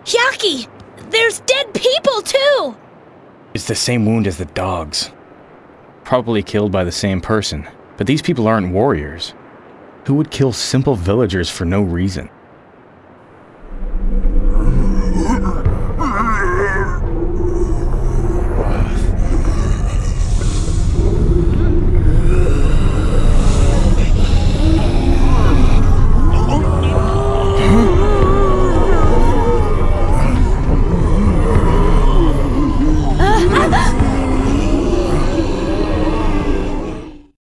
Yaki! There's dead people, too! It's the same wound as the dogs. Probably killed by the same person. But these people aren't warriors. Who would kill simple villagers for no reason?